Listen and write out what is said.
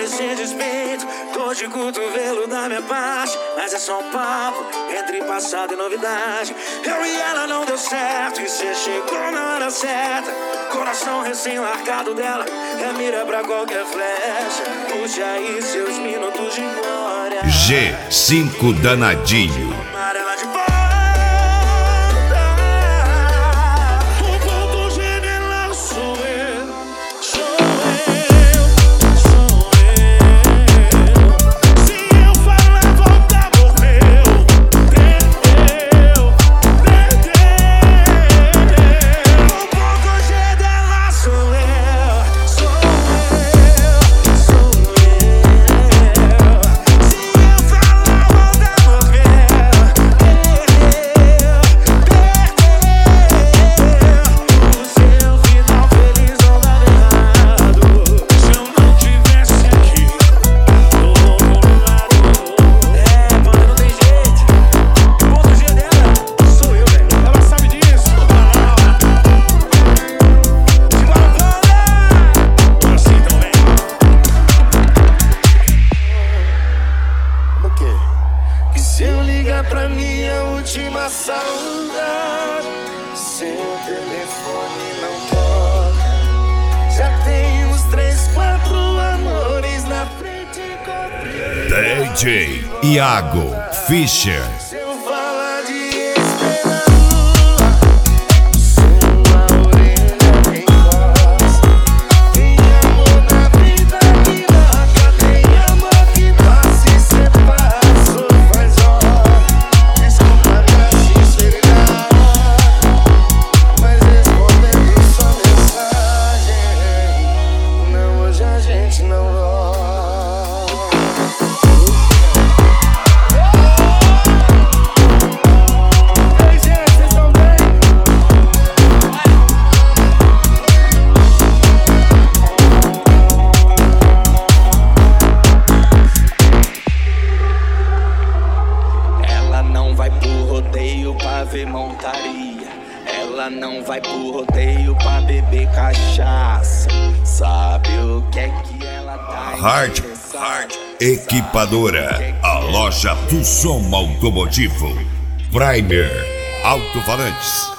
esse despeito. Tô de cotovelo da minha parte, mas é só um papo entre passado e novidade. Eu e ela não deu certo, e cê chegou na hora certa. Coração recém-largado dela é mira pra qualquer flecha. Puxe aí seus minutos de glória. G5 Danadinho. Amarela de pra minha última saudade, seu telefone não toca. Já tem uns 3, 4 amores na frente. DJ Iago Fischer. Se eu falar de esperar, ver montaria. Ela não vai pro rodeio pra beber cachaça. Sabe o que é que ela tá Hard Equipadora, a loja do som automotivo. Primer Alto-Falantes.